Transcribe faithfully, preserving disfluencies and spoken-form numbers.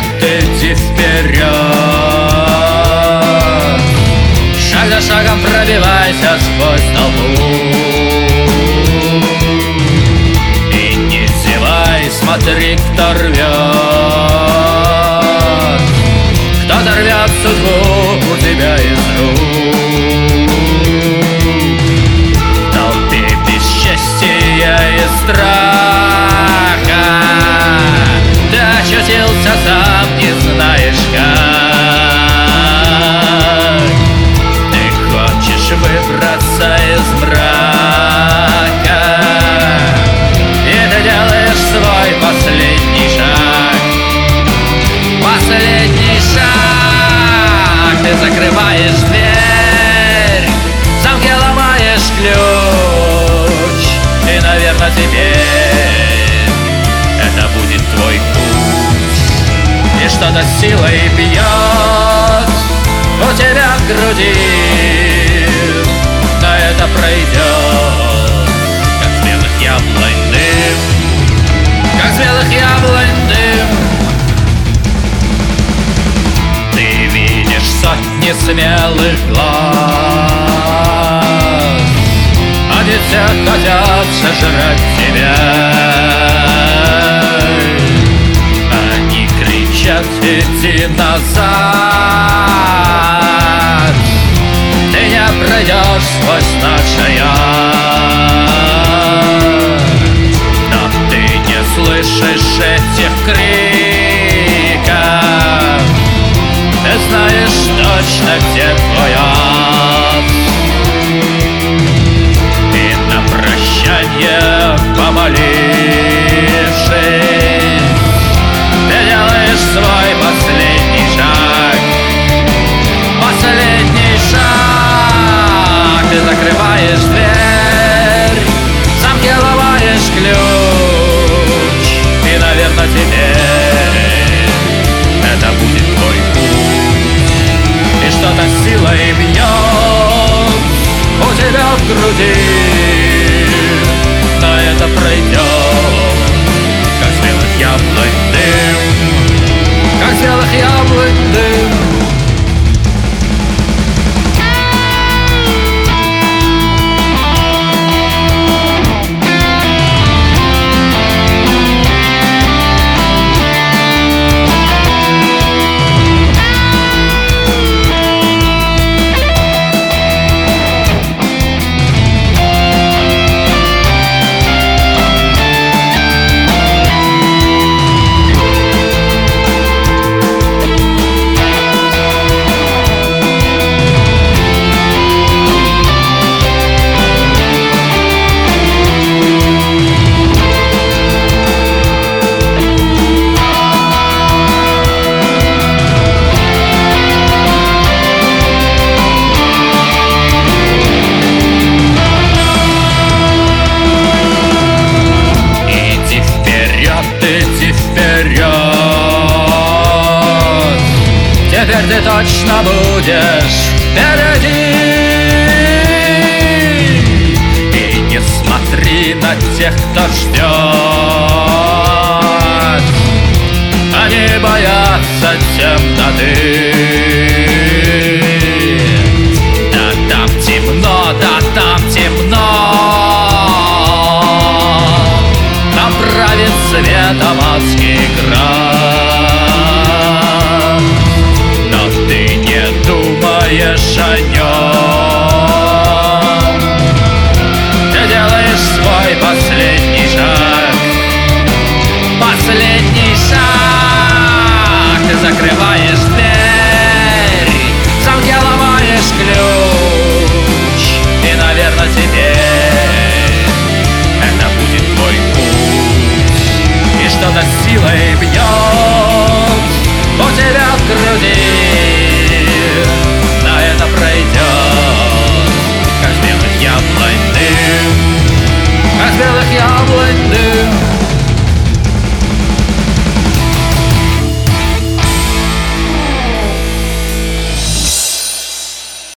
иди вперед. Шаг за шагом пробивайся сквозь толпу. И не зевай, смотри, кто рвет. Кто-то рвет судьбу у тебя из рук. В толпе бесчестия и страха ты очутился сам, не знаешь как. Ты хочешь выбраться из мрака, и ты делаешь свой последний шаг. Последний шаг. Ты закрываешь дверь, в замке ломаешь ключ. И, наверное, теперь это будет твой путь. И что-то силой бьет у тебя в груди, но это пройдет, как смелых яблонь дым, как смелых яблонь дым. Ты видишь сотни смелых глаз, они все хотят сожрать тебя. Они кричат: иди назад, ты не пройдешь сквозь наш яд. Но ты не слышишь этих криков, ты знаешь точно, где твой ад. И на прощание, помолившись, ты делаешь свой последний шаг. Последний шаг. Ты закрываешь дверь, в замке ломаешь ключ. И, наверное, теперь это будет твой путь. И что-то силой бьет у тебя в груди, но это пройдет, как смелых яблонь дым, как смелых яблонь дым. Теперь ты точно будешь впереди. И не смотри на тех, кто ждет.